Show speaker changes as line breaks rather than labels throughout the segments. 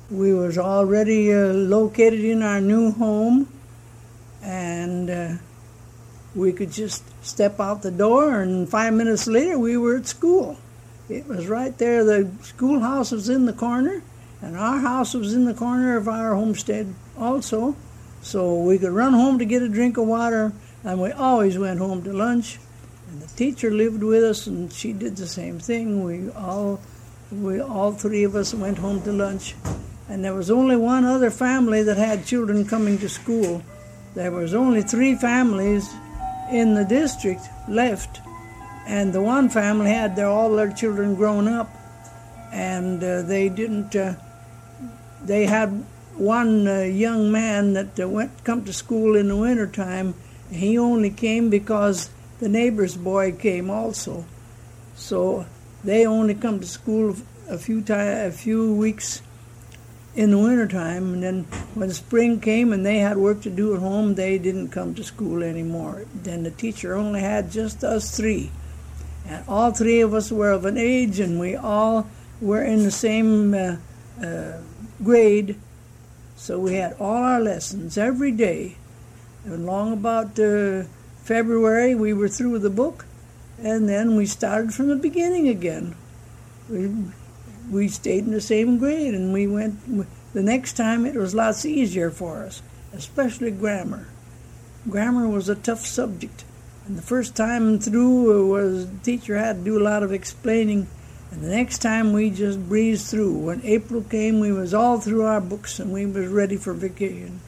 We was already located in our new home, and we could just step out the door, and 5 minutes later we were at school. It was right there. The schoolhouse was in the corner, and our house was in the corner of our homestead also. So we could run home to get a drink of water, and we always went home to lunch. And the teacher lived with us, and she did the same thing. We all three of us went home to lunch. And there was only one other family that had children coming to school. There was only 3 families in the district left, and the one family had all their children grown up, and they didn't. They had one young man that come to school in the wintertime. He only came because the neighbor's boy came also. So they only come to school a few weeks in the wintertime, and then when spring came and they had work to do at home, they didn't come to school anymore. Then the teacher only had just us 3. And all 3 of us were of an age, and we all were in the same grade. So we had all our lessons every day. And long about February, we were through the book, and then we started from the beginning again. We stayed in the same grade, and we went. The next time it was lots easier for us, especially grammar. Grammar was a tough subject, and the first time through the teacher had to do a lot of explaining, and the next time we just breezed through. When April came, we was all through our books, and we was ready for vacation.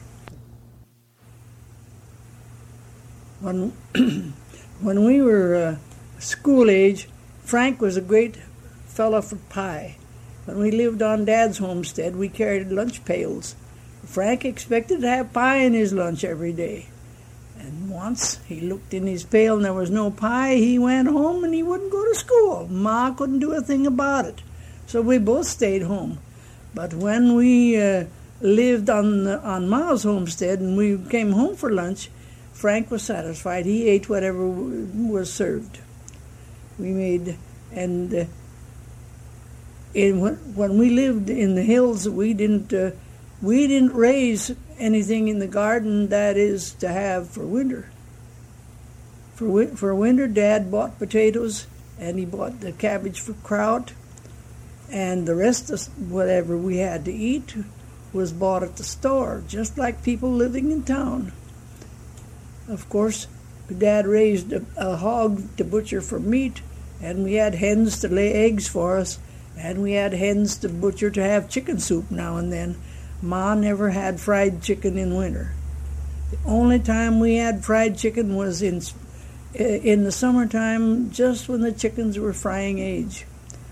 When we were school age, Frank was a great fellow for pie. When we lived on Dad's homestead, we carried lunch pails. Frank expected to have pie in his lunch every day. And once he looked in his pail and there was no pie, he went home and he wouldn't go to school. Ma couldn't do a thing about it. So we both stayed home. But when we lived on Ma's homestead and we came home for lunch, Frank was satisfied. He ate whatever was served. We made, and when we lived in the hills, we didn't raise anything in the garden that is to have for winter. For winter, Dad bought potatoes, and he bought the cabbage for kraut, and the rest of whatever we had to eat was bought at the store, just like people living in town. Of course, Dad raised a hog to butcher for meat, and we had hens to lay eggs for us, and we had hens to butcher to have chicken soup now and then. Ma never had fried chicken in winter. The only time we had fried chicken was in the summertime, just when the chickens were frying age.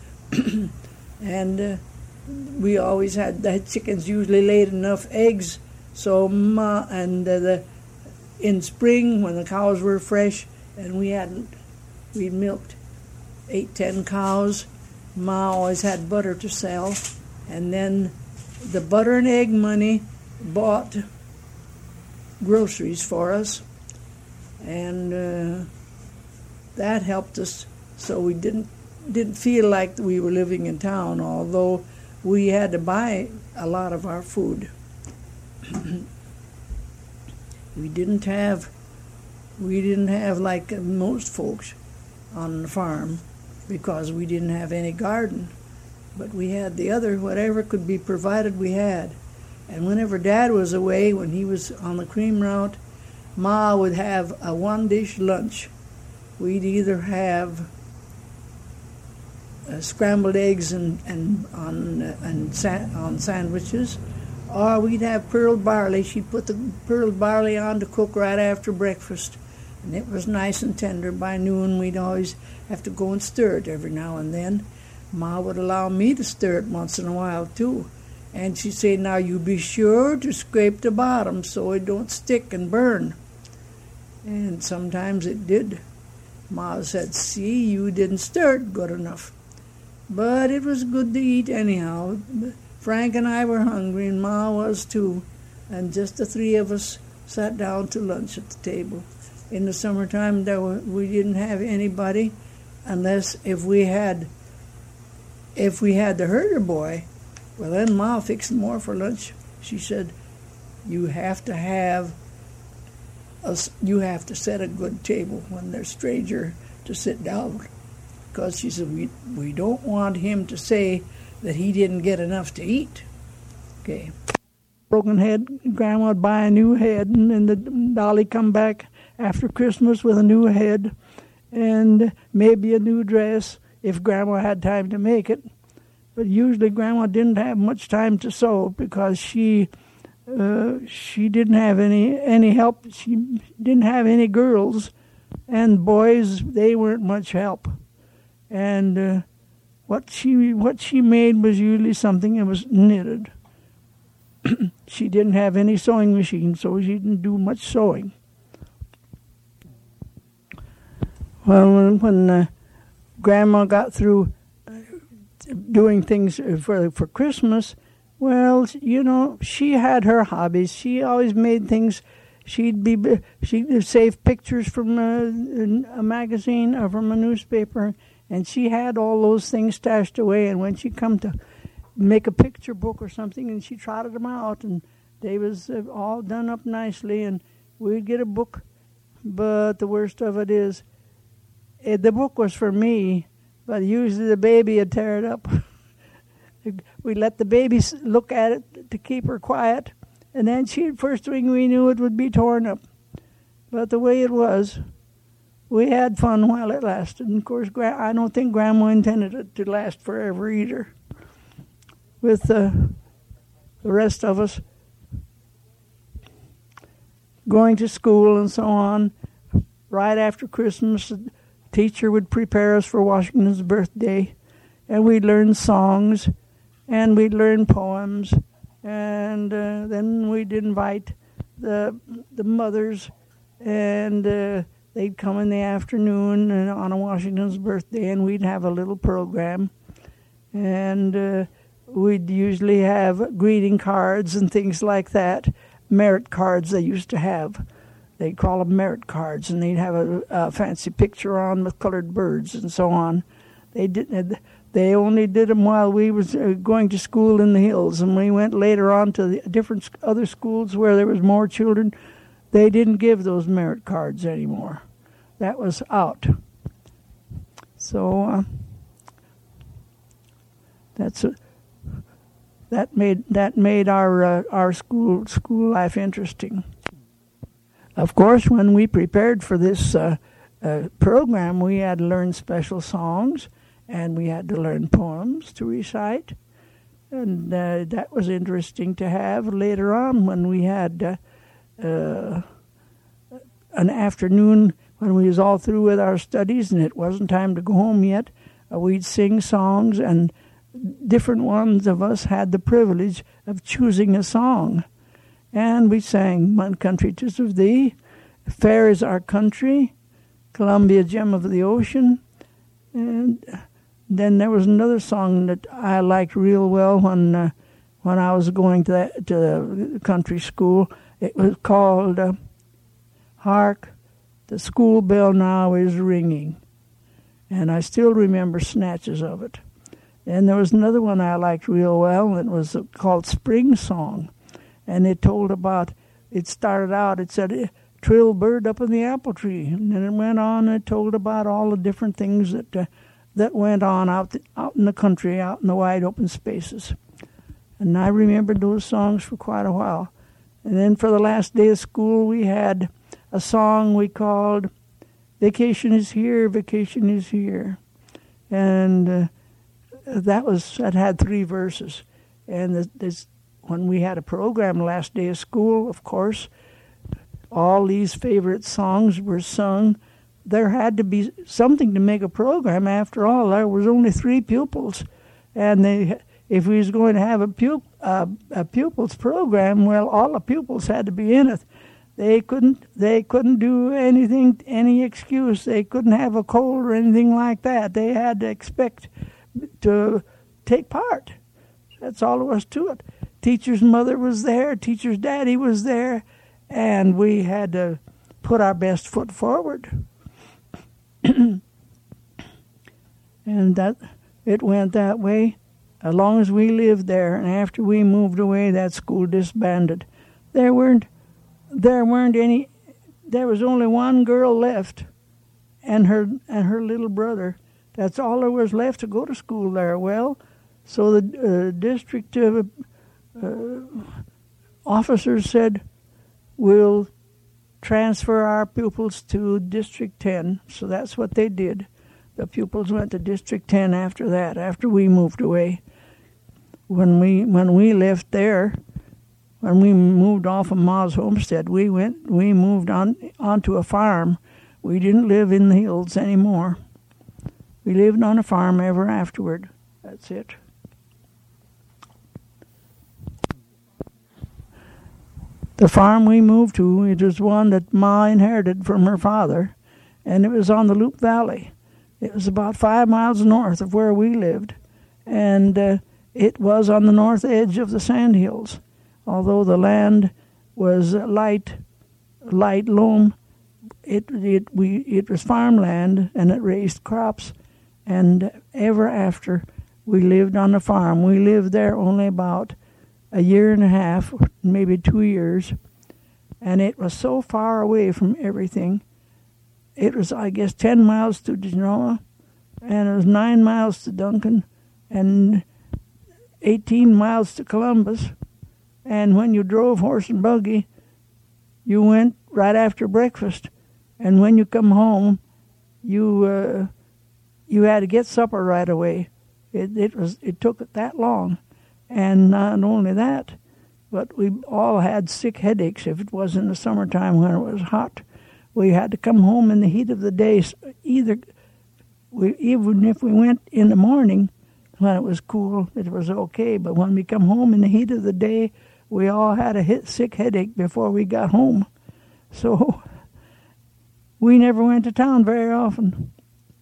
And we always had the chickens usually laid enough eggs, so Ma and in spring when the cows were fresh and we milked 8-10 cows, Ma always had butter to sell, and then the butter and egg money bought groceries for us, and that helped us so we didn't feel like we were living in town, although we had to buy a lot of our food. We didn't have like most folks on the farm, because we didn't have any garden. But we had the other, whatever could be provided we had. And whenever Dad was away, when he was on the cream route, Ma would have a one-dish lunch. We'd either have scrambled eggs on sandwiches, or we'd have pearled barley. She'd put the pearled barley on to cook right after breakfast. And it was nice and tender. By noon, we'd always have to go and stir it every now and then. Ma would allow me to stir it once in a while, too. And she'd say, now you be sure to scrape the bottom so it don't stick and burn. And sometimes it did. Ma said, see, you didn't stir it good enough. But it was good to eat anyhow. Frank and I were hungry, and Ma was too. And just the 3 of us sat down to lunch at the table. In the summertime, we didn't have anybody, unless if we had the herder boy, Well, then Ma fixed more for lunch. She said, you have to set a good table when there's a stranger to sit down. Because she said, we don't want him to say that he didn't get enough to eat. Okay. Broken head, Grandma would buy a new head, and then the dolly come back after Christmas with a new head and maybe a new dress if Grandma had time to make it. But usually Grandma didn't have much time to sew because she didn't have any help. She didn't have any girls, and boys, they weren't much help. And what she made was usually something that was knitted. She didn't have any sewing machine, so she didn't do much sewing. Well, when Grandma got through doing things for Christmas, well, you know, she had her hobbies. She always made things. She'd save pictures from a magazine or from a newspaper, and she had all those things stashed away. And when she come to make a picture book or something, and she trotted them out, and they was all done up nicely, and we'd get a book. But the worst of it is, the book was for me, but usually the baby would tear it up. We let the baby look at it to keep her quiet, and then first thing we knew, it would be torn up. But the way it was, we had fun while it lasted. And of course, I don't think Grandma intended it to last forever either. With the rest of us going to school and so on, right after Christmas, the teacher would prepare us for Washington's birthday, and we'd learn songs, and we'd learn poems, and then we'd invite the mothers, and they'd come in the afternoon on a Washington's birthday, and we'd have a little program, and we'd usually have greeting cards and things like that, merit cards they used to have. They'd call them merit cards, and they'd have a fancy picture on with colored birds and so on. They only did them while we was going to school in the hills, and we went later on to the different other schools where there was more children. They didn't give those merit cards anymore. That was out. So that made our school life interesting. Of course, when we prepared for this program, we had to learn special songs, and we had to learn poems to recite, and that was interesting to have. Later on, when we had an afternoon when we was all through with our studies and it wasn't time to go home yet, we'd sing songs, and different ones of us had the privilege of choosing a song. And we sang "One Country 'Tis of Thee," "Fair is Our Country," "Columbia, Gem of the Ocean," and then there was another song that I liked real well when I was going to the country school. It was called "Hark, the School Bell Now Is Ringing," and I still remember snatches of it. And there was another one I liked real well, and it was called "Spring Song." And it started out, it said, "Trill bird up in the apple tree." And then it went on, and it told about all the different things that went on out in the country, out in the wide open spaces. And I remembered those songs for quite a while. And then for the last day of school, we had a song we called "Vacation is Here, Vacation is Here." And that had 3 verses. And when we had a program last day of school, of course, all these favorite songs were sung. There had to be something to make a program. After all, there was only 3 pupils, and if we was going to have a pupils program, well, all the pupils had to be in it. They couldn't do anything, any excuse. They couldn't have a cold or anything like that. They had to expect to take part. That's all there was to it. Teacher's mother was there, teacher's daddy was there, and we had to put our best foot forward. And that it went that way. as long as we lived there. And after we moved away, that school disbanded. There weren't any. There was only one girl left, and her little brother. That's all there was left to go to school there. Well, so the district officers said, we'll transfer our pupils to District 10. So that's what they did. The pupils went to District 10 after that, after we moved away. When we left there, when we moved off of Ma's homestead, we moved onto a farm. We didn't live in the hills anymore. We lived on a farm ever afterward. That's it. The farm we moved to, it was one that Ma inherited from her father, and it was on the Loup Valley. It was about 5 miles north of where we lived, and it was on the north edge of the sandhills. Although the land was light loam, it was farmland, and it raised crops. And ever after, we lived on the farm. We lived there only about a year and a half, maybe 2 years, and it was so far away from everything. It was, I guess, 10 miles to Genoa, and it was 9 miles to Duncan, and 18 miles to Columbus. And when you drove horse and buggy, you went right after breakfast, and when you come home, you had to get supper right away. It took it that long. And not only that, but we all had sick headaches if it was in the summertime when it was hot. We had to come home in the heat of the day. Even if we went in the morning when it was cool, it was okay. But when we come home in the heat of the day, we all had a sick headache before we got home. So we never went to town very often.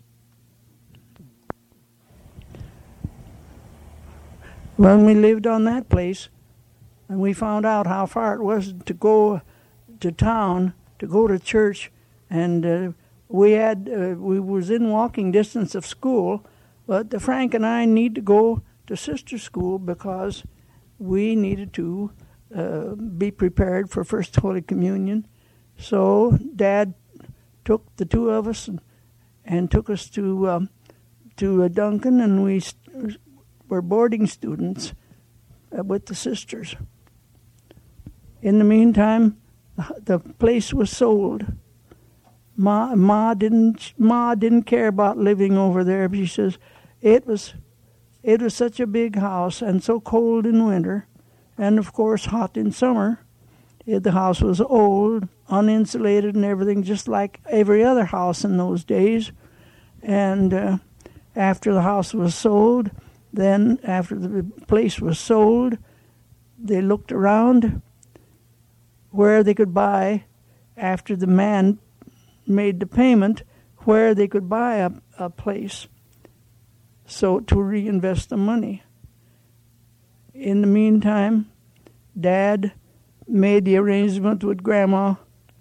When we lived on that place, and we found out how far it was to go to town, to go to church, and we was in walking distance of school, but Frank and I need to go to sister school because we needed to be prepared for First Holy Communion. So Dad took the two of us and took us to Duncan, and we were boarding students with the sisters. In the meantime, the place was sold. Ma didn't care about living over there. She says it was such a big house and so cold in winter, and of course hot in summer. The house was old, uninsulated, and everything, just like every other house in those days. And after the house was sold, then after the place was sold, they looked around where they could buy, after the man made the payment, where they could buy a place, so to reinvest the money. In the meantime, Dad made the arrangement with Grandma,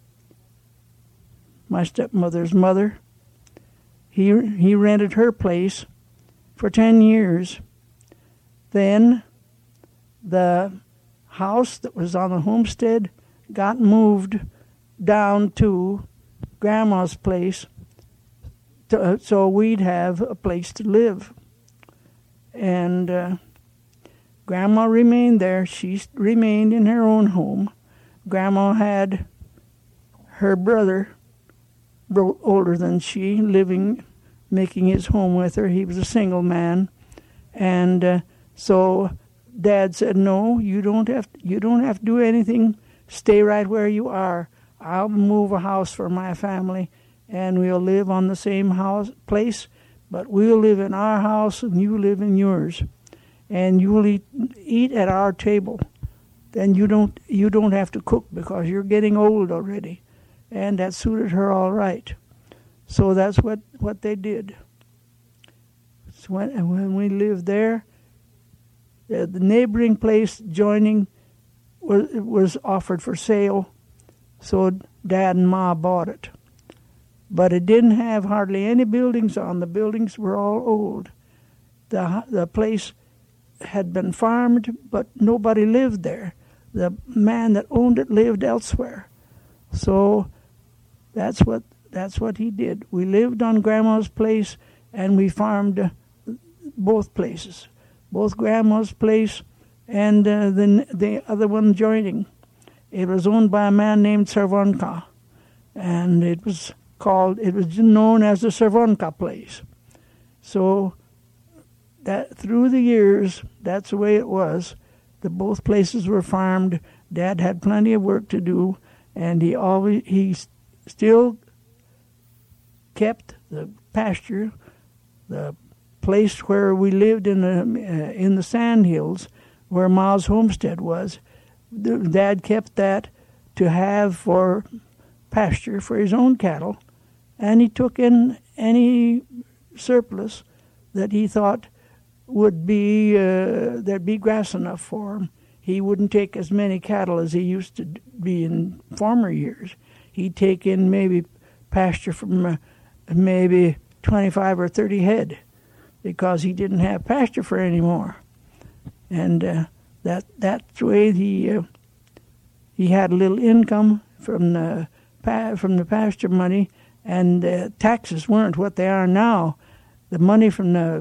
my stepmother's mother. He rented her place for 10 years. Then the house that was on the homestead got moved down to Grandma's place so we'd have a place to live. And Grandma remained there. She remained in her own home. Grandma had her brother, older than she, making his home with her. He was a single man. And so Dad said, "No, you don't have to do anything. Stay right where you are. I'll move a house for my family, and we'll live on the same place, but we'll live in our house and you live in yours. And you'll eat at our table. Then you don't have to cook because you're getting old already." And that suited her all right. So that's what they did. So when we lived there, the neighboring place joining was offered for sale, so Dad and Ma bought it. But it didn't have hardly any buildings on. The buildings were all old. The place had been farmed, but nobody lived there. The man that owned it lived elsewhere. So that's what he did. We lived on Grandma's place, and we farmed both places, both Grandma's place and the other one joining. It was owned by a man named Cervonka, and it was known as the Cervonka place. So that through the years, that's the way it was. Both places were farmed. Dad had plenty of work to do, and he still kept the pasture, the place where we lived in the sand hills, where Ma's homestead was. Dad kept that to have for pasture for his own cattle, and he took in any surplus that he thought would be there'd be grass enough for him. He wouldn't take as many cattle as he used to be in former years. He'd take in maybe pasture from maybe 25 or 30 head, because he didn't have pasture for any more. And that's the way he had a little income from the pasture money, and taxes weren't what they are now. The money from the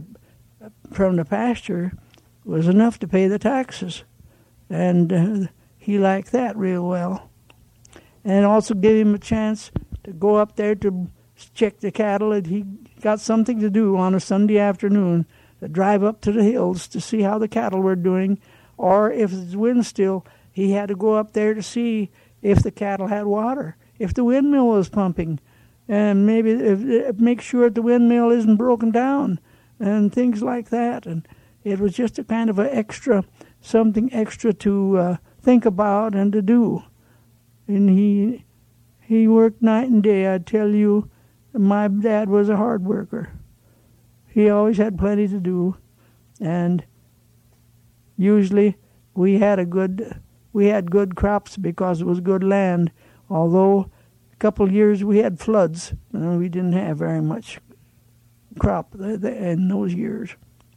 pasture was enough to pay the taxes, and he liked that real well. And it also gave him a chance to go up there to check the cattle, and he got something to do on a Sunday afternoon, to drive up to the hills to see how the cattle were doing, or if it's wind still, he had to go up there to see if the cattle had water, if the windmill was pumping, and maybe make sure the windmill isn't broken down, and things like that. And it was just a kind of something extra to think about and to do. And he worked night and day. I tell you, my dad was a hard worker. He always had plenty to do, and usually we had good crops because it was good land. Although a couple of years we had floods, and we didn't have very much crop in those years.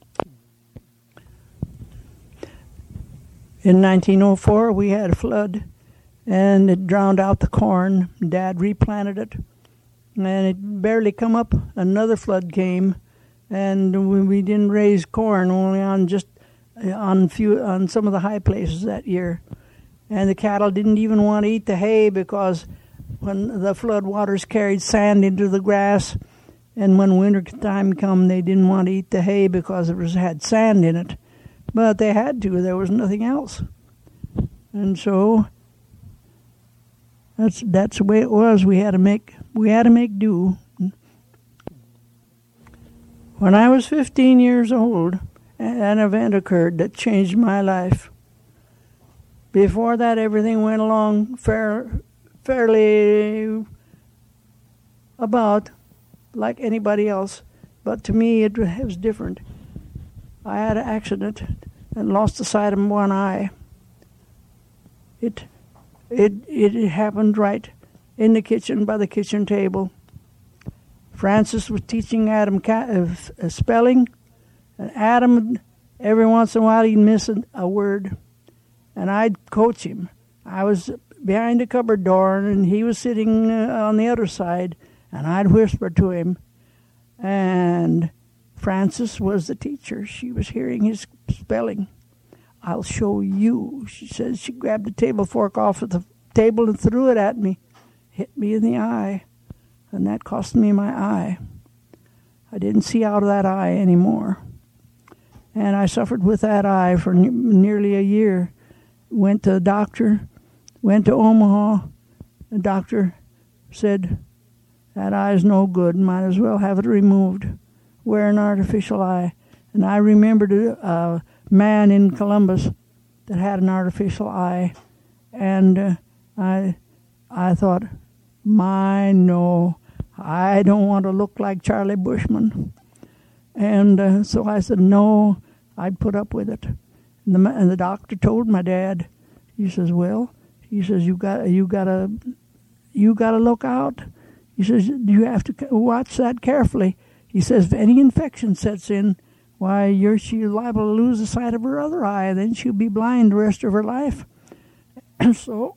In 1904, we had a flood, and it drowned out the corn. Dad replanted it, and it barely come up. Another flood came, and we didn't raise corn, only on some of the high places that year. And the cattle didn't even want to eat the hay, because when the flood waters carried sand into the grass, and when winter time come, they didn't want to eat the hay because it had sand in it. But they had to. There was nothing else. And so that's the way it was. We had to make do. When I was 15 years old, an event occurred that changed my life. Before that, everything went along fairly about like anybody else, but to me it was different. I had an accident and lost the sight of one eye. It happened right in the kitchen by the kitchen table. Francis was teaching Adam spelling, and Adam, every once in a while, he'd miss a word, and I'd coach him. I was behind the cupboard door, and he was sitting on the other side, and I'd whisper to him, and Frances was the teacher. She was hearing his spelling. "I'll show you," she said. She grabbed the table fork off of the table and threw it at me, hit me in the eye, and that cost me my eye. I didn't see out of that eye anymore, and I suffered with that eye for nearly a year. Went to the doctor, went to Omaha. The doctor said, "That eye's no good, might as well have it removed. Wear an artificial eye." And I remembered a man in Columbus that had an artificial eye, and I thought, no, I don't want to look like Charlie Bushman. And so I said, no, I'd put up with it. And the doctor told my dad, he says, "Well," he says, you gotta look out. He says, "You have to watch that carefully." He says, "If any infection sets in, why, she's liable to lose the sight of her other eye, and then she'll be blind the rest of her life. So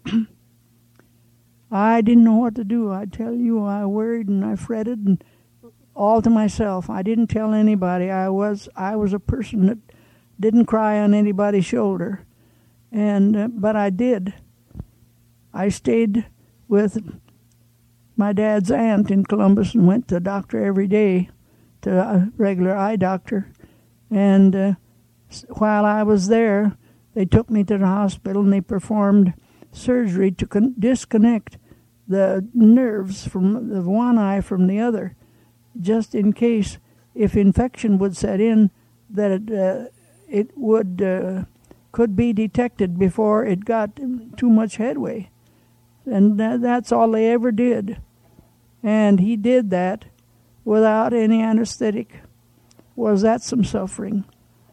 I didn't know what to do. I tell you, I worried and I fretted, and all to myself. I didn't tell anybody. I was a person that didn't cry on anybody's shoulder, and but I did. I stayed with my dad's aunt in Columbus and went to the doctor every day, to a regular eye doctor. And while I was there, they took me to the hospital and they performed surgery to disconnect the nerves from the one eye from the other, just in case if infection would set in, that it would could be detected before it got too much headway. And that's all they ever did. And he did that without any anesthetic. Was that some suffering?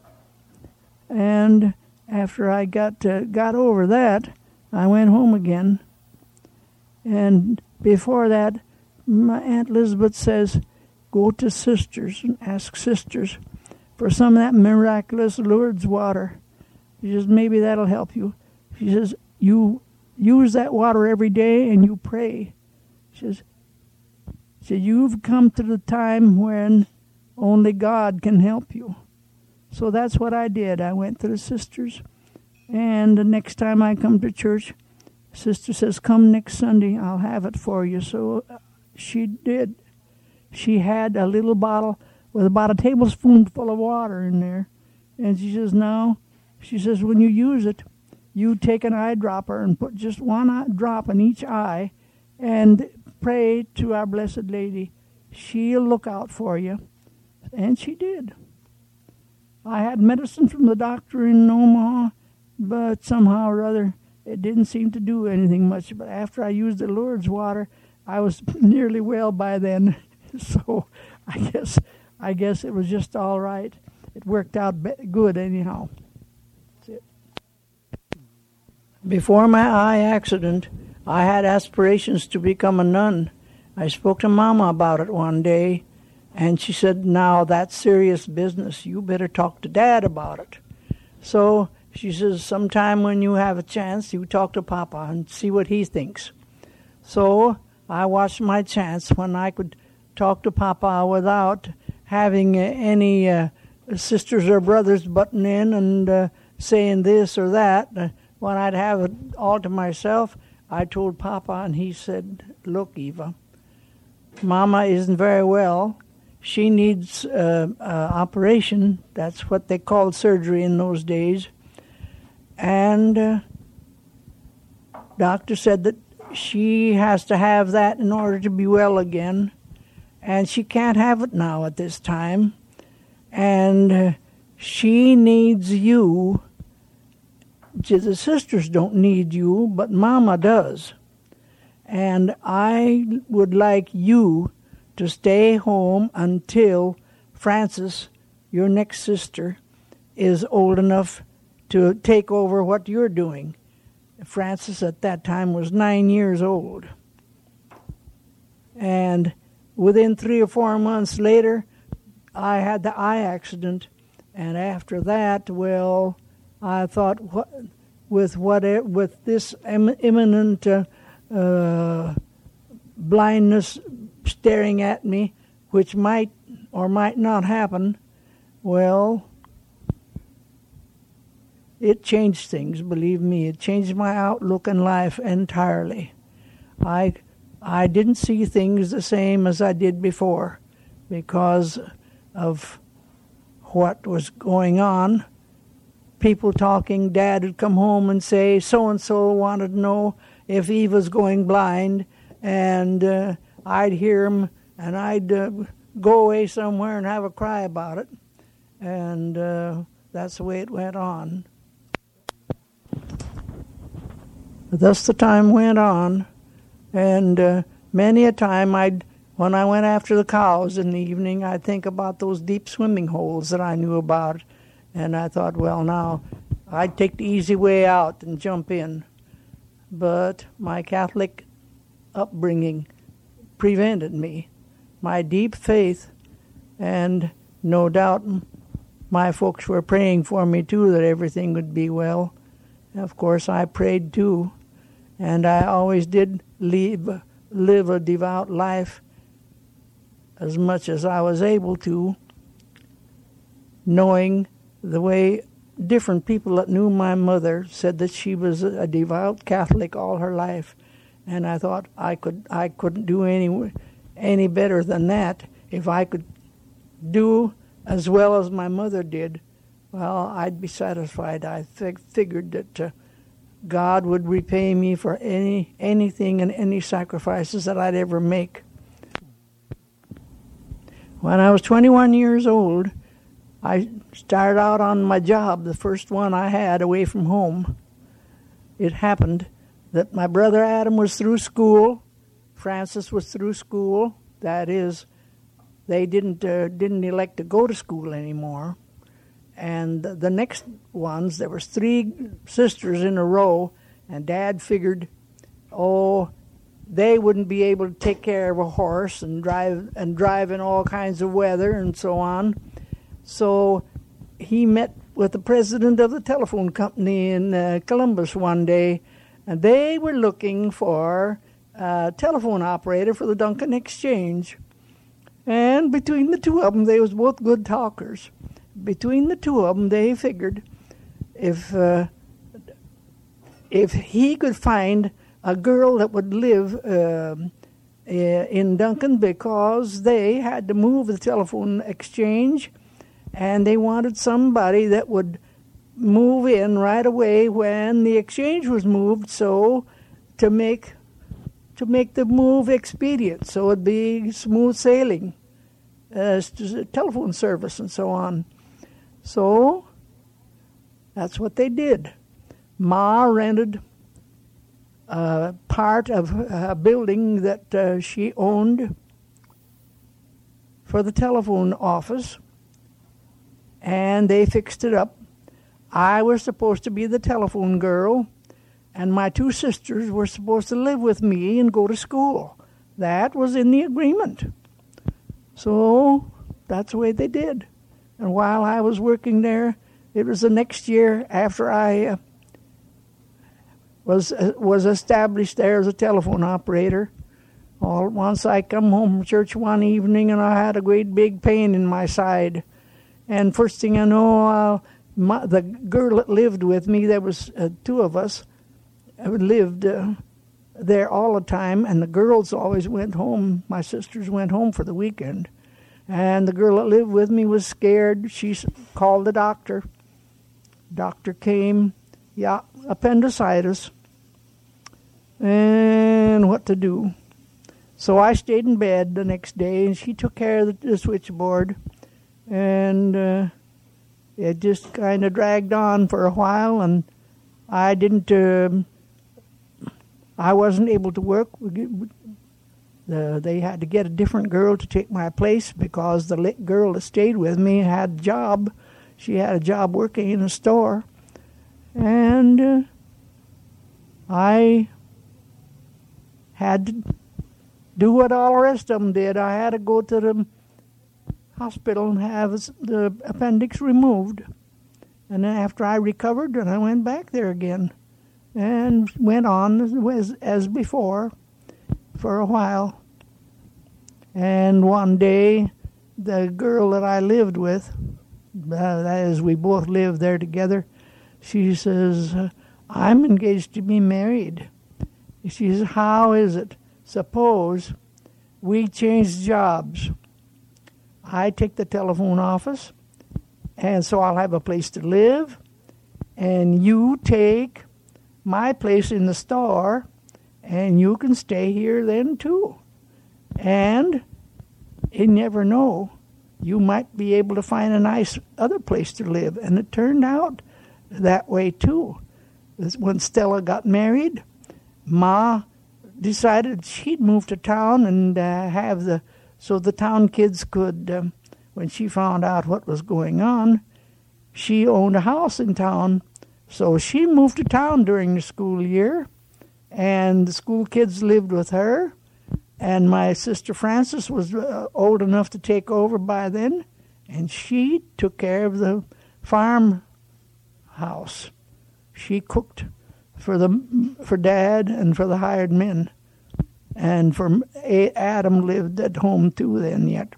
And after I got over that, I went home again. And before that, my Aunt Elizabeth says, go to Sisters and ask Sisters for some of that miraculous Lourdes water. She says, maybe that'll help you. She says, you use that water every day and you pray. She says, you've come to the time when only God can help you. So that's what I did. I went to the Sisters, and the next time I come to church, Sister says, come next Sunday, I'll have it for you. So she did. She had a little bottle with about a tablespoonful of water in there, and she says, when you use it, you take an eyedropper and put just one drop in each eye and pray to our Blessed Lady. She'll look out for you. And she did. I had medicine from the doctor in Omaha, but somehow or other it didn't seem to do anything much. But after I used the Lourdes water, I was nearly well by then. So I guess it was just all right. It worked out good anyhow. That's it. Before my eye accident, I had aspirations to become a nun. I spoke to Mama about it one day, and she said, now that's serious business. You better talk to Dad about it. So she says, sometime when you have a chance, you talk to Papa and see what he thinks. So I watched my chance when I could talk to Papa without having any sisters or brothers butting in and saying this or that. When I'd have it all to myself, I told Papa, and he said, look, Eva, Mama isn't very well. She needs operation. That's what they called surgery in those days. And doctor said that she has to have that in order to be well again. And she can't have it now at this time. And she needs you. The sisters don't need you, but Mama does. And I would like you to stay home until Frances, your next sister, is old enough to take over what you're doing. Frances at that time was 9 years old. And within 3 or 4 months later, I had the eye accident. And after that, well, I thought, with this imminent blindness staring at me, which might or might not happen, well, it changed things, believe me. It changed my outlook in life entirely. I didn't see things the same as I did before because of what was going on. People talking. Dad would come home and say, so-and-so wanted to know if Eva's going blind, and I'd hear him, and I'd go away somewhere and have a cry about it, and that's the way it went on. Thus the time went on, and many a time when I went after the cows in the evening, I'd think about those deep swimming holes that I knew about, and I thought, well, now, I'd take the easy way out and jump in. But my Catholic upbringing prevented me. My deep faith, and no doubt my folks were praying for me too, that everything would be well. Of course, I prayed too, and I always did live a devout life as much as I was able to, knowing the way different people that knew my mother said that she was a devout Catholic all her life, and I thought I couldn't do any better than that. If I could do as well as my mother did, well, I'd be satisfied. I figured that God would repay me for anything and any sacrifices that I'd ever make. When I was 21 years old, I started out on my job, the first one I had away from home. It happened that my brother Adam was through school, Francis was through school. That is, they didn't elect to go to school anymore. And the next ones, there was 3 sisters in a row, and Dad figured, they wouldn't be able to take care of a horse and drive in all kinds of weather and so on. So he met with the president of the telephone company in Columbus one day, and they were looking for a telephone operator for the Duncan Exchange. And between the two of them, they was both good talkers. Between the two of them, they figured if he could find a girl that would live in Duncan, because they had to move the telephone exchange, and they wanted somebody that would move in right away when the exchange was moved, so to make the move expedient, so it'd be smooth sailing, telephone service and so on. So that's what they did. Ma rented part of a building that she owned for the telephone office, and they fixed it up. I was supposed to be the telephone girl, and my 2 sisters were supposed to live with me and go to school. That was in the agreement. So that's the way they did. And while I was working there, it was the next year after I was established there as a telephone operator. All at once I come home from church one evening, and I had a great big pain in my side. And first thing I know, the girl that lived with me, there was 2 of us, lived there all the time, and the girls always went home. My sisters went home for the weekend. And the girl that lived with me was scared. She called the doctor. Doctor came, appendicitis. And what to do? So I stayed in bed the next day, and she took care of the switchboard. And it just kind of dragged on for a while, and I wasn't able to work. They had to get a different girl to take my place, because the girl that stayed with me had a job. She had a job working in a store. And I had to do what all the rest of them did. I had to go to the hospital and have the appendix removed. And then after I recovered, and I went back there again and went on as before for a while. And one day, the girl that I lived with, that is, we both lived there together, she says, I'm engaged to be married. She says, how is it? Suppose we change jobs. I take the telephone office, and so I'll have a place to live, and you take my place in the store, and you can stay here then too. And you never know, you might be able to find a nice other place to live. And it turned out that way too. When Stella got married, Ma decided she'd move to town and so the town kids could, when she found out what was going on, she owned a house in town. So she moved to town during the school year, and the school kids lived with her. And my sister Frances was old enough to take over by then. and she took care of the farm house. She cooked for Dad and for the hired men, and Adam lived at home too then yet.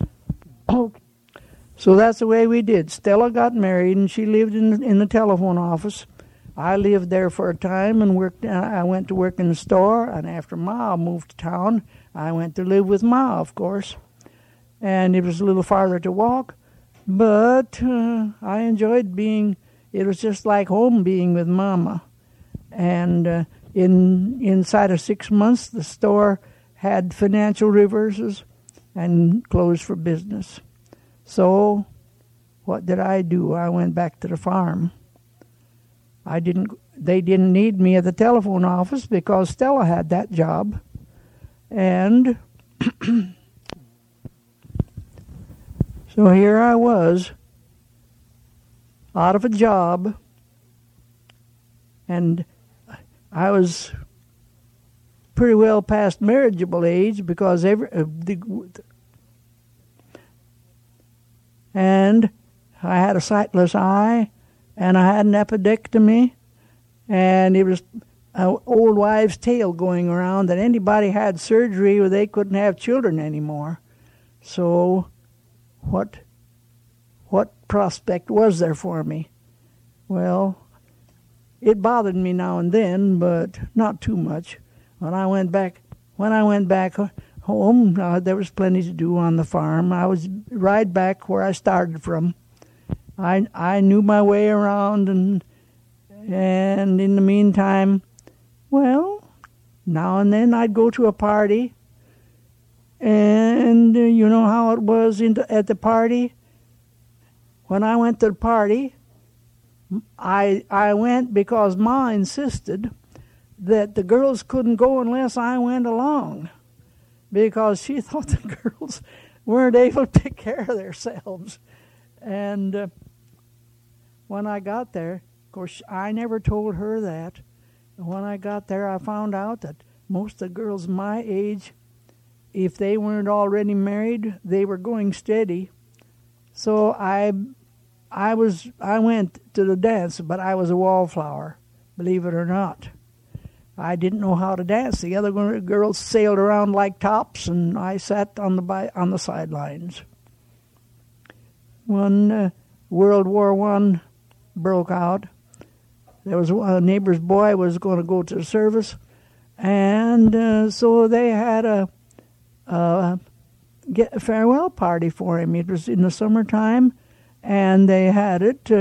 So that's the way we did. Stella got married, and she lived in the telephone office. I lived there for a time and worked. I went to work in the store, and after Ma moved to town, I went to live with Ma, of course. And it was a little farther to walk, but I enjoyed being. It was just like home being with Mama. And inside of 6 months, the store had financial reverses and closed for business. So what did I do? I went back to the farm. They didn't need me at the telephone office because Stella had that job. And so here I was, out of a job, and I was pretty well past marriageable age because and I had a sightless eye, and I had an appendectomy, and it was an old wives' tale going around that anybody had surgery or they couldn't have children anymore. So what prospect was there for me? Well, it bothered me now and then, but not too much. When I went back home, there was plenty to do on the farm. I was right back where I started from. I knew my way around, and in the meantime, well, now and then I'd go to a party, and you know how it was at the party. When I went to the party, I went because Ma insisted that the girls couldn't go unless I went along, because she thought the girls weren't able to take care of themselves. And when I got there, of course, I never told her that. When I got there, I found out that most of the girls my age, if they weren't already married, they were going steady. So I went to the dance, but I was a wallflower, believe it or not. I didn't know how to dance. The other girls sailed around like tops, and I sat on the sidelines. When World War I broke out, there was a neighbor's boy was going to go to the service, and so they had a farewell party for him. It was in the summertime, and they had it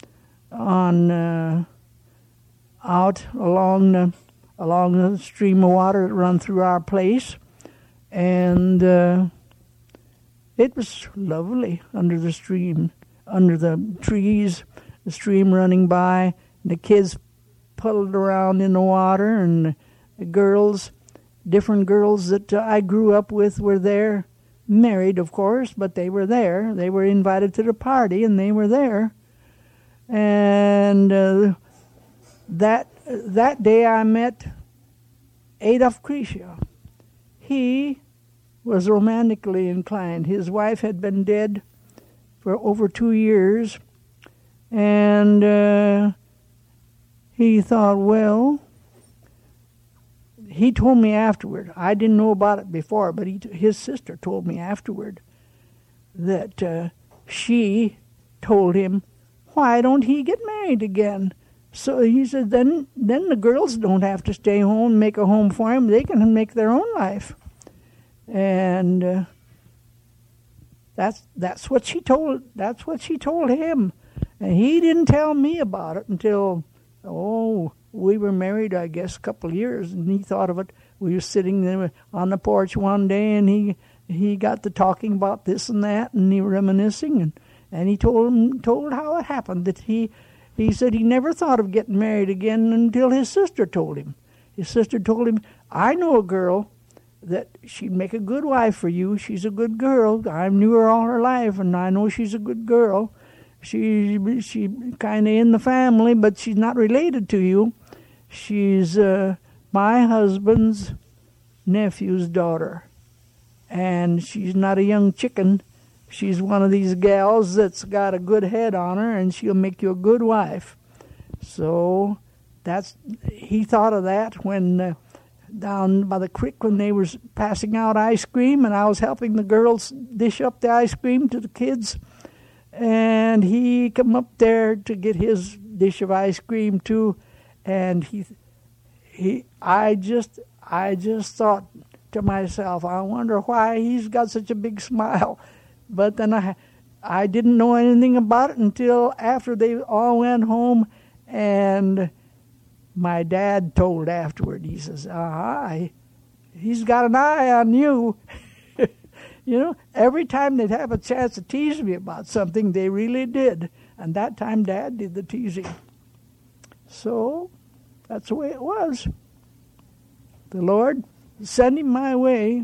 out along the stream of water that run through our place, and it was lovely under the stream, under the trees, the stream running by. The kids puddled around in the water, and the girls, different girls that I grew up with were there, married, of course, but they were there. They were invited to the party, and they were there. And that day I met Adolf Krisha. He was romantically inclined. His wife had been dead for over 2 years, and he thought, well, he told me afterward. I didn't know about it before, but his sister told me afterward that she told him, why don't he get married again? So he said, then the girls don't have to stay home and make a home for him. They can make their own life. And that's what she told him. And he didn't tell me about it until, we were married, I guess, a couple of years, and he thought of it. We were sitting there on the porch one day, and he got to talking about this and that, and he reminiscing, and he told how it happened, that he said he never thought of getting married again until his sister told him. His sister told him, I know a girl that she'd make a good wife for you. She's a good girl. I knew her all her life, and I know she's a good girl. She kind of in the family, but she's not related to you. She's my husband's nephew's daughter, and she's not a young chicken, she's one of these gals that's got a good head on her, and she'll make you a good wife. So he thought of that when down by the creek when they was passing out ice cream, and I was helping the girls dish up the ice cream to the kids, and he come up there to get his dish of ice cream too, and I just thought to myself, I wonder why he's got such a big smile. But then I didn't know anything about it until after they all went home, and my dad told afterward. He says, he's got an eye on you. You know, every time they'd have a chance to tease me about something, they really did. And that time Dad did the teasing. So that's the way it was. The Lord sent him my way.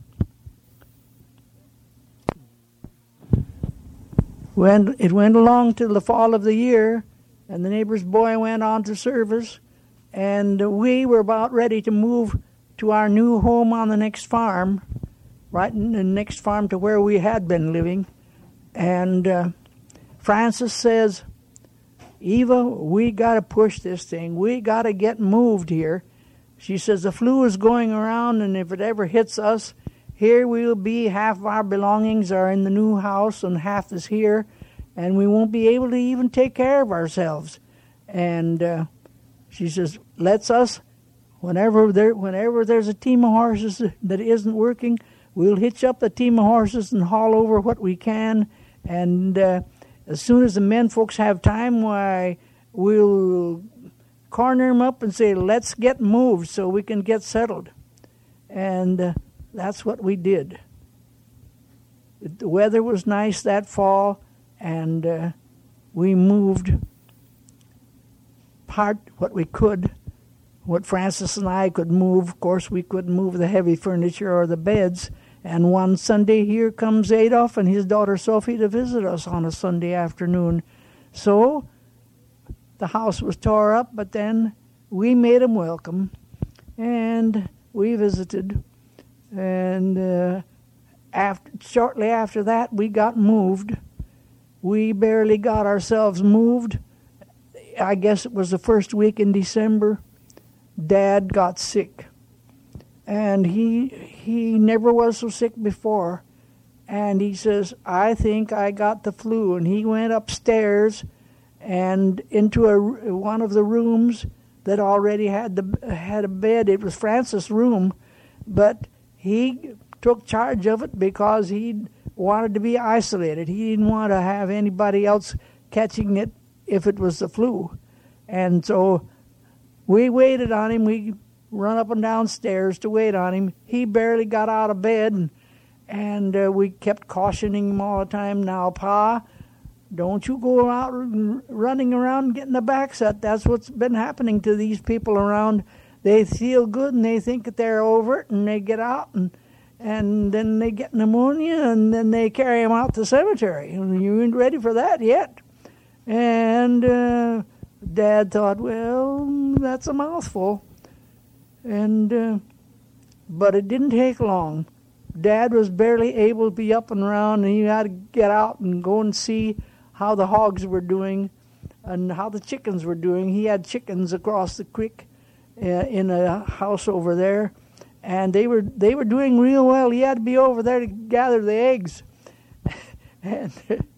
When it went along till the fall of the year, and the neighbor's boy went on to service, and we were about ready to move to our new home on the next farm, right in the next farm to where we had been living. And Frances says, Eva, we got to push this thing. We got to get moved here. She says, the flu is going around, and if it ever hits us, here we'll be, half of our belongings are in the new house and half is here, and we won't be able to even take care of ourselves. And she says, let's us, whenever there's a team of horses that isn't working, we'll hitch up the team of horses and haul over what we can. And as soon as the men folks have time, why, we'll corner them up and say, let's get moved so we can get settled. And that's what we did. The weather was nice that fall, and we moved part what we could, what Frances and I could move. Of course, we couldn't move the heavy furniture or the beds. And one Sunday, here comes Adolf and his daughter Sophie to visit us on a Sunday afternoon. So the house was tore up, but then we made them welcome, and we visited. And shortly after that, we got moved. We barely got ourselves moved. I guess it was the first week in December. Dad got sick. And he never was so sick before. And he says, I think I got the flu. And he went upstairs and into one of the rooms that already had a bed. It was Francis' room, but he took charge of it because he wanted to be isolated. He didn't want to have anybody else catching it if it was the flu. And so we waited on him. We run up and down stairs to wait on him. He barely got out of bed, and we kept cautioning him all the time, now, Pa, don't you go out running around and getting the back set. That's what's been happening to these people around. They feel good, and they think that they're over it, and they get out, and then they get pneumonia, and then they carry them out to the cemetery. And you ain't ready for that yet. And Dad thought, well, that's a mouthful. And but it didn't take long. Dad was barely able to be up and around, and he had to get out and go and see how the hogs were doing and how the chickens were doing. He had chickens across the creek in a house over there, and they were doing real well. He had to be over there to gather the eggs. And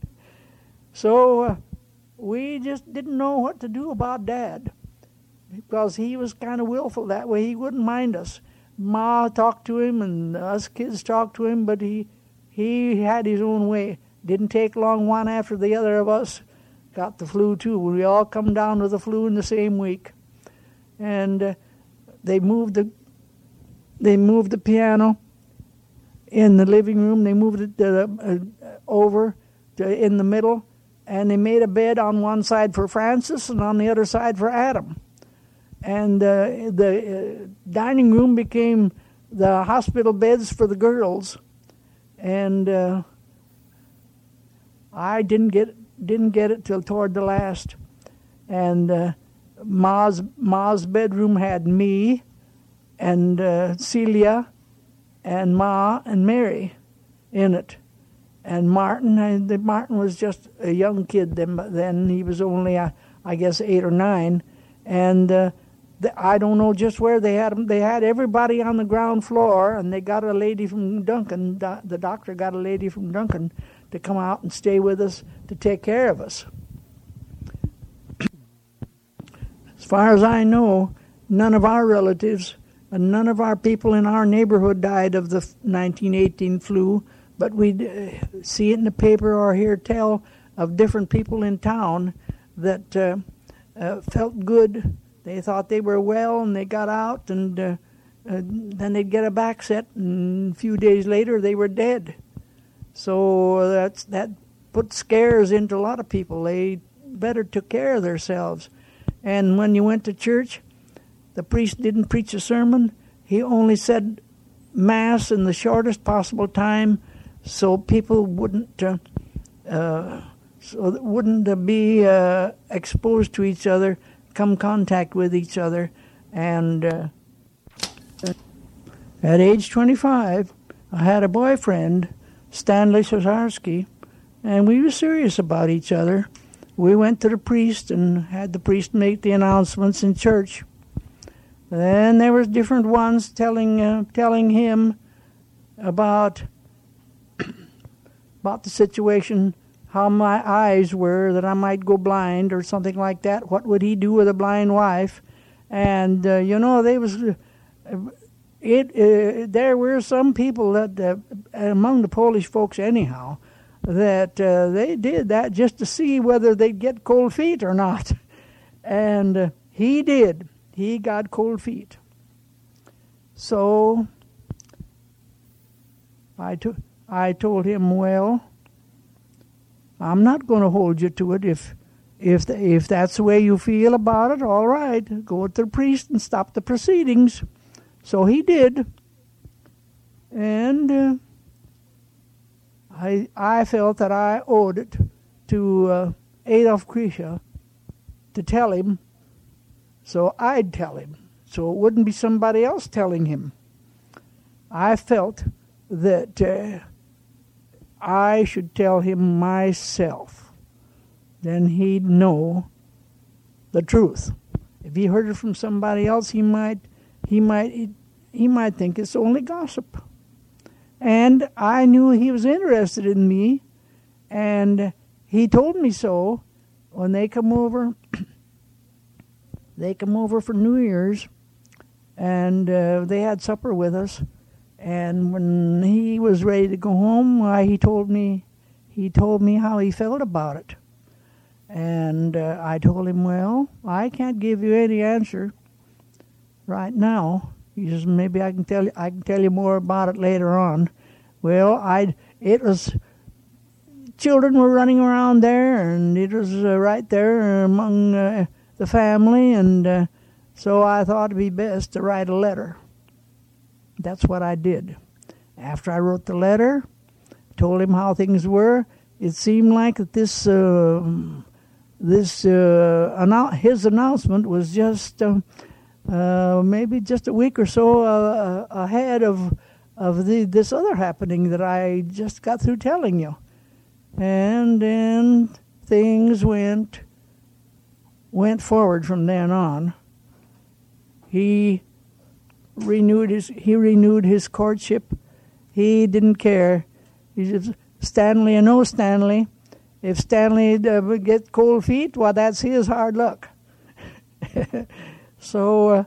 so we just didn't know what to do about Dad, because he was kind of willful that way. He wouldn't mind us. Ma talked to him, and us kids talked to him, but he had his own way. Didn't take long, one after the other of us got the flu too. We all come down with the flu in the same week. And they moved the piano in the living room. They moved it over to in the middle, and they made a bed on one side for Francis and on the other side for Adam. And the dining room became the hospital beds for the girls. And I didn't get it till toward the last. And Ma's bedroom had me and Celia and Ma and Mary in it. and Martin was just a young kid then. He was only, I guess, 8 or 9. And I don't know just where they had him. They had everybody on the ground floor, and they got a lady from Duncan. The doctor got a lady from Duncan to come out and stay with us to take care of us. As far as I know, none of our relatives and none of our people in our neighborhood died of the 1918 flu, but we'd see it in the paper or hear tell of different people in town that felt good. They thought they were well, and they got out, and then they'd get a back set, and a few days later they were dead. So that put scares into a lot of people. They better took care of themselves. And when you went to church, the priest didn't preach a sermon. He only said Mass in the shortest possible time, so people wouldn't be exposed to each other, come contact with each other. And at age 25, I had a boyfriend, Stanley Cesarski, and we were serious about each other. We went to the priest and had the priest make the announcements in church. Then there was different ones telling him about the situation, how my eyes were, that I might go blind or something like that. What would he do with a blind wife? And there were some people that among the Polish folks anyhow, that they did that just to see whether they'd get cold feet or not. And he did. He got cold feet. So I told him, well, I'm not going to hold you to it. If that's the way you feel about it, all right, go to the priest and stop the proceedings. So he did. And I felt that I owed it to Adolf Krisha to tell him, so I'd tell him, so it wouldn't be somebody else telling him. I felt that I should tell him myself. Then he'd know the truth. If he heard it from somebody else, he might think it's only gossip. And I knew he was interested in me, and he told me so when they come over. They come over for New Year's, and they had supper with us. And when he was ready to go home, he told me how he felt about it. And I told him, well, I can't give you any answer right now. He says, maybe I can tell you more about it later on. Well, children were running around there, and it was right there among the family, and so I thought it'd be best to write a letter. That's what I did. After I wrote the letter, told him how things were, it seemed like that his announcement was just maybe just a week or so ahead of this other happening that I just got through telling you. And then things went forward from then on. He renewed his courtship. He didn't care. He said, Stanley or no Stanley, if Stanley get cold feet, well, that's his hard luck. So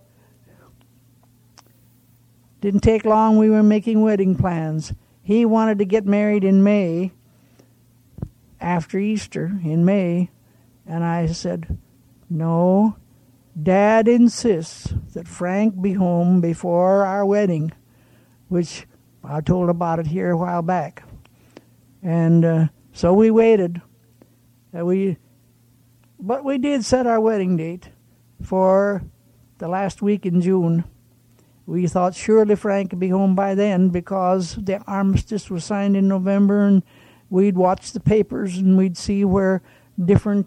didn't take long. We were making wedding plans. He wanted to get married in May, after Easter in May, and I said, no, Dad insists that Frank be home before our wedding, which I told about it here a while back. And so we waited. But we did set our wedding date for the last week in June. We thought surely Frank would be home by then, because the armistice was signed in November, and we'd watch the papers and we'd see where different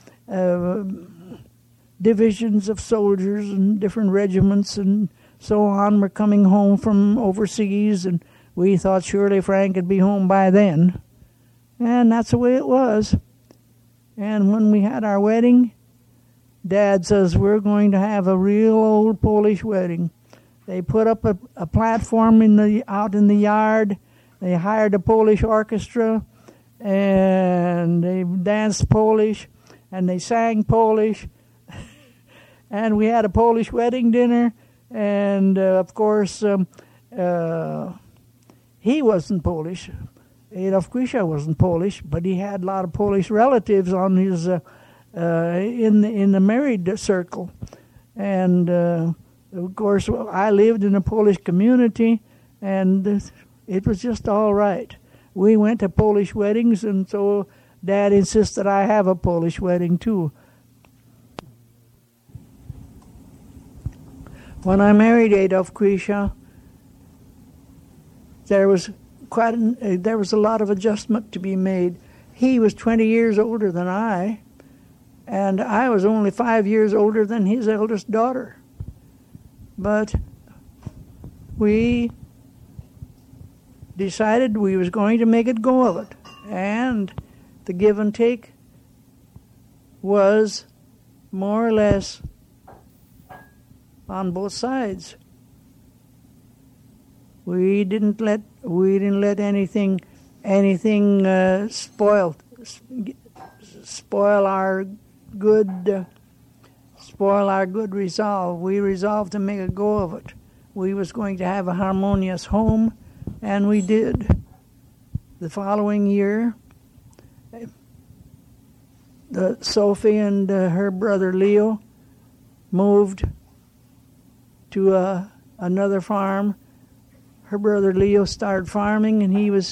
divisions of soldiers and different regiments and so on were coming home from overseas, and we thought surely Frank would be home by then. And that's the way it was. And when we had our wedding, Dad says, we're going to have a real old Polish wedding. They put up a platform out in the yard. They hired a Polish orchestra, and they danced Polish, and they sang Polish. And we had a Polish wedding dinner, and of course, he wasn't Polish. Adolf Kwisha wasn't Polish, but he had a lot of Polish relatives on his in the married circle, and of course I lived in a Polish community, and it was just all right. We went to Polish weddings, and so Dad insisted I have a Polish wedding too. When I married Adolf Kwisha, there was a lot of adjustment to be made. He was 20 years older than I, and I was only 5 years older than his eldest daughter. But we decided we was going to make a go of it, and the give and take was more or less on both sides. We didn't let anything spoil our good resolve. We resolved to make a go of it. We was going to have a harmonious home, and we did. The following year, Sophie and her brother Leo moved to another farm. Her brother Leo started farming, and he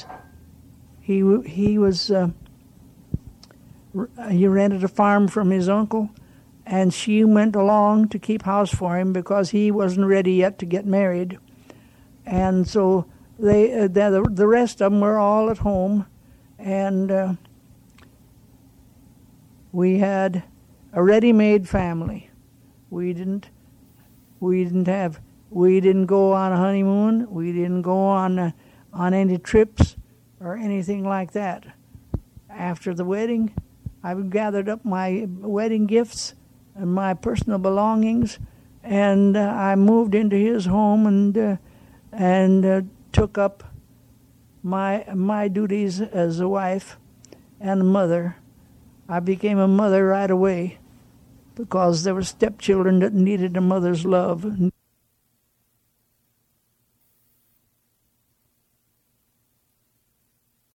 rented a farm from his uncle, and she went along to keep house for him because he wasn't ready yet to get married. And so the rest of them were all at home, and we had a ready-made family. We didn't go on a honeymoon. We didn't go on any trips or anything like that. After the wedding, I gathered up my wedding gifts and my personal belongings, and I moved into his home and took up my duties as a wife and a mother. I became a mother right away because there were stepchildren that needed a mother's love.